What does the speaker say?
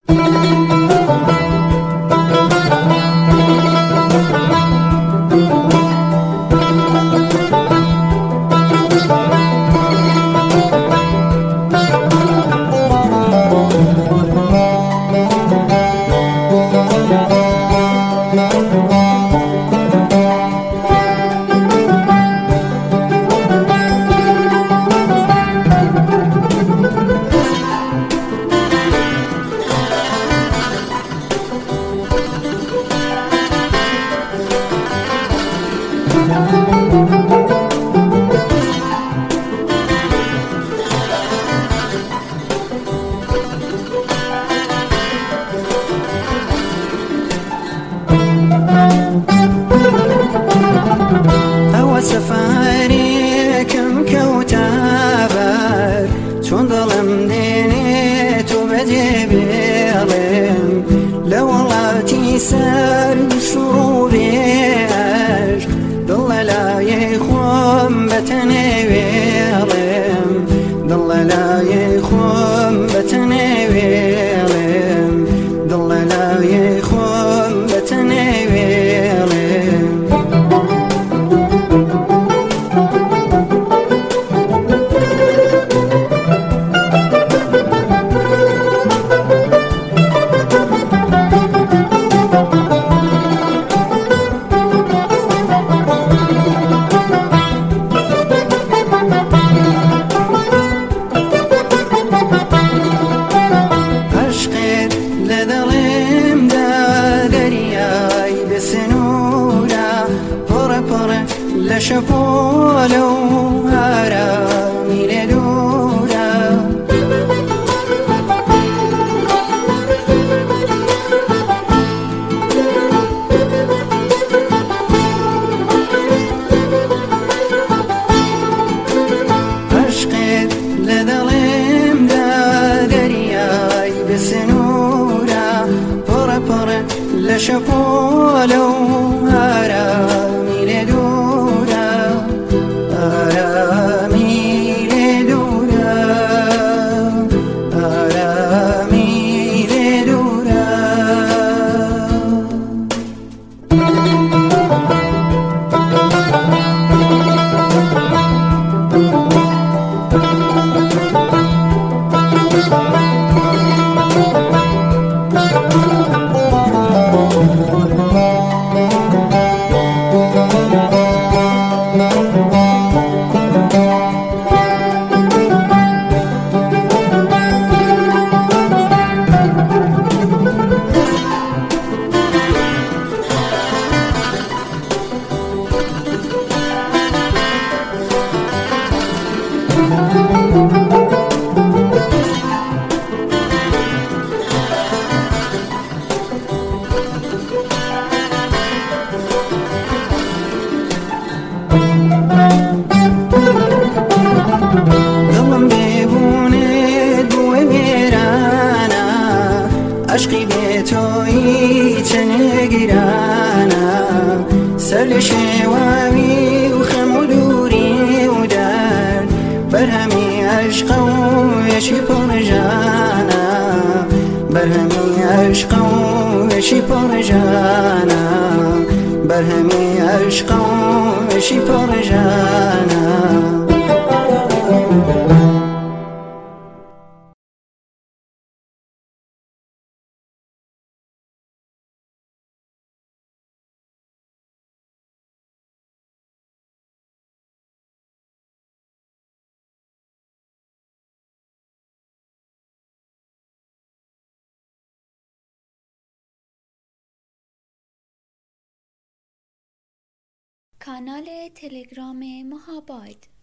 ئەوە سەفارێکم کەوتابەر چۆن دڵم دێنێت و بەجێ بێڵێم لە وڵاتی سەر سوڕێژ دڵ لە لایەی خۆم بەتەنێ وێڵێم دڵ لە لایەی خۆم بەتەنێ وێڵێم دڵ لە لایەی خۆم بەتەنێ وێڵێم شەپۆلە و ئارامی لێ دوورە عەشقێت لە دڵێمدا دەریای بسنوورە پڕە پڕە لە شەپۆلە و ئارامی لێ دوورە آرامی لێ دوورە آرامی لێ دوورە دڵم بێبوونێت بووە وێرانە عەشقی بێتۆیی چەنێ گیرانە سەر لە شێواوی و خەم و دووری و دەر بەرهەمی عەشقە و وێشی پڕژانە بەرهەمی عەشقە و وێشی پڕژانە بەرهەمی عەشقە و وێشی پڕژانە کانال تلگرام ماهاباد